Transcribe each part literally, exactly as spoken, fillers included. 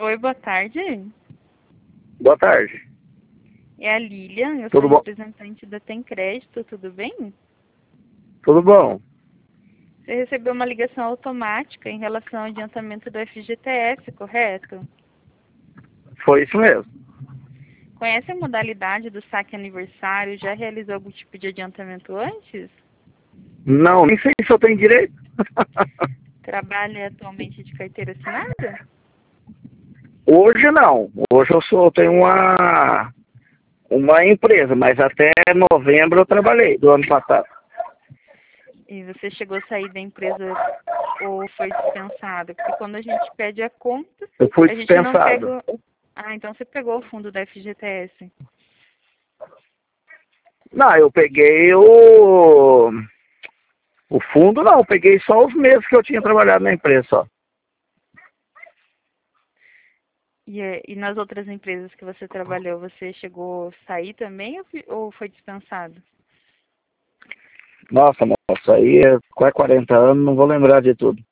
Oi, boa tarde. Boa tarde. É a Lilian, eu Tudo sou bom? representante da Tem Crédito, tudo bem? Tudo bom? Você recebeu uma ligação automática em relação ao adiantamento do F G T S, correto? Foi isso mesmo. Conhece a modalidade do saque aniversário? Já realizou algum tipo de adiantamento antes? Não, nem sei se eu tenho direito. Trabalha atualmente de carteira assinada? Hoje não. Hoje eu sou, tenho uma, uma empresa, mas até novembro eu trabalhei, do ano passado. E você chegou a sair da empresa ou foi dispensado? Porque quando a gente pede a conta, Eu fui a gente não dispensado. pega... Ah, então você pegou o fundo da F G T S. Não, eu peguei o, o fundo, não. Eu peguei só os meses que eu tinha trabalhado na empresa só. E, eh, e nas outras empresas que você trabalhou, você chegou a sair também ou fi- ou foi dispensado? Nossa, moça, aí é quase quarenta anos, não vou lembrar de tudo.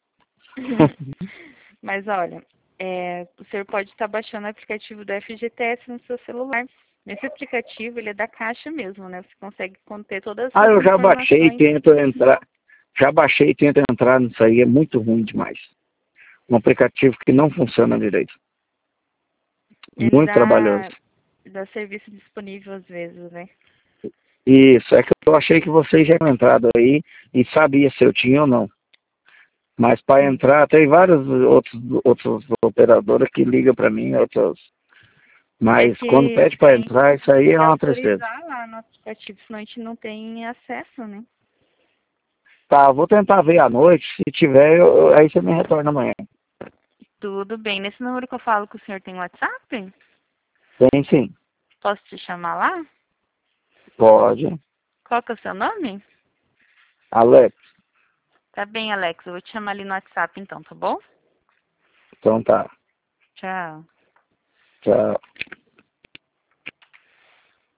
Mas olha, é, o senhor pode estar baixando o aplicativo do F G T S no seu celular. Nesse aplicativo, ele é da Caixa mesmo, né? Você consegue conter todas Ah, essas eu já baixei e informações. tento entrar. Já baixei e tento entrar nisso aí, é muito ruim demais. Um aplicativo que não funciona direito. Ele Muito trabalhoso. dá, dá serviço disponível às vezes, né? Isso, é que eu achei que vocês já tinham entrado aí e sabia se eu tinha ou não. Mas para Hum. entrar, tem vários outros, outros operadoras que ligam para mim, outros. É Mas quando que pede para tem entrar, isso aí é que uma tristeza. autorizar lá no aplicativo, senão a gente não tem acesso, né? Tá, eu vou tentar ver à noite, se tiver, eu- aí você me retorna amanhã. Tudo bem. Nesse número que eu falo que o senhor tem WhatsApp? Tem sim, Posso te chamar lá? pode. Qual que é o seu nome? Alex, Tá bem, Alex. Eu vou te chamar ali no WhatsApp então, tá bom? então tá. Tchau. Tchau.